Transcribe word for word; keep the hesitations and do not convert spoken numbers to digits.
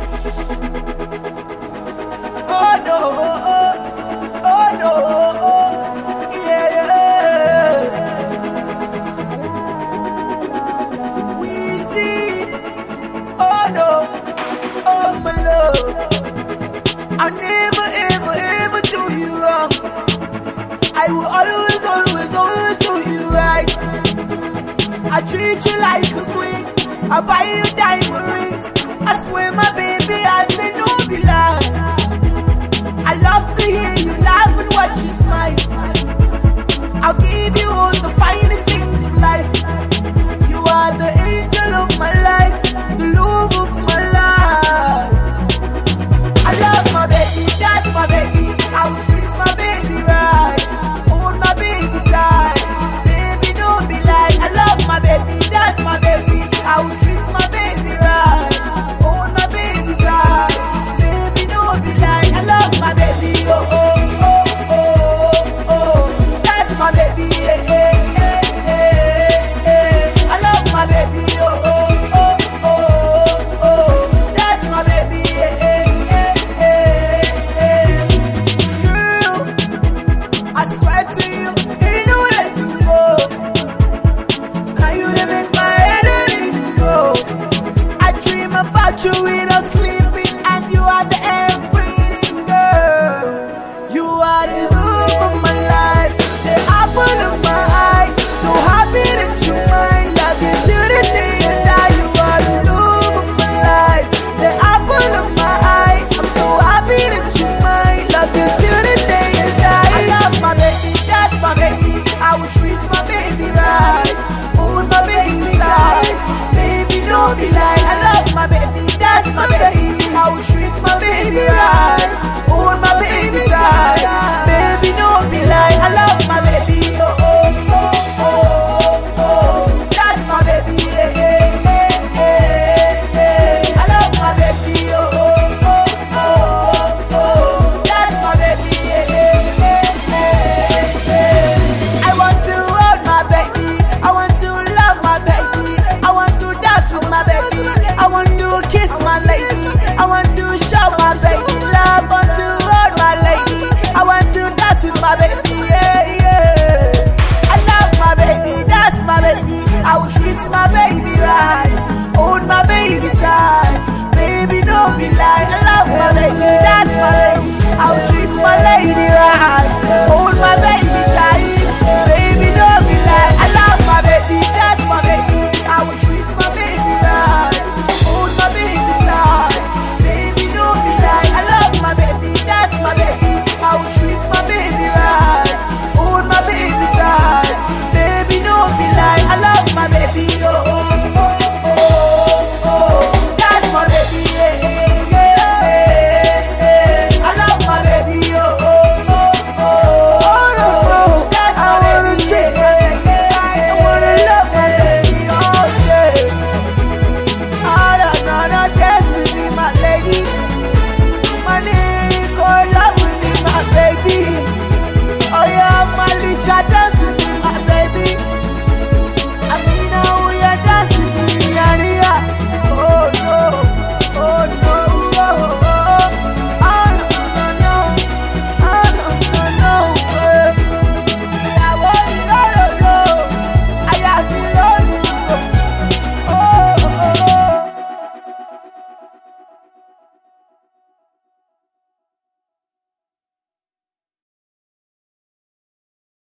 Oh no, oh, oh no, oh, yeah, yeah. We see, oh no, oh my love. I'll never, ever, ever do you wrong. I will always, always, always do you right. I treat you like a queen. I buy you diamond rings. I swear, my baby, I say no be lie. I love to hear you laugh and watch you smile. I'll give you all the finest things of life. You are the angel of my life, the love of my life. I love my baby, that's my baby. I will treat my baby right. Hold my baby tight. Baby, don't be like. I love my baby, that's my baby. I will treat my baby right. Hold my baby tight. Baby, don't be like. I love my baby, oh oh oh oh oh. That's my baby, eh eh eh eh eh. I love my baby, oh oh oh oh oh. That's my baby, eh eh eh eh eh. Girl, I swear to you, ain't no let to go. Now you they make my head hurt go. I dream about you without sleeping, and you are the air breathing girl. You are the love of my life, the apple of my eye. So happy that you mine, love you till the day you die. You are the love of my life, the apple of my eye. I'm so happy that you mine, love you till the day you die. I love my baby, that's my baby. I will treat my baby right, hold my baby tight. Baby, don't be like. I love my baby, that's my baby. I will treat my baby right,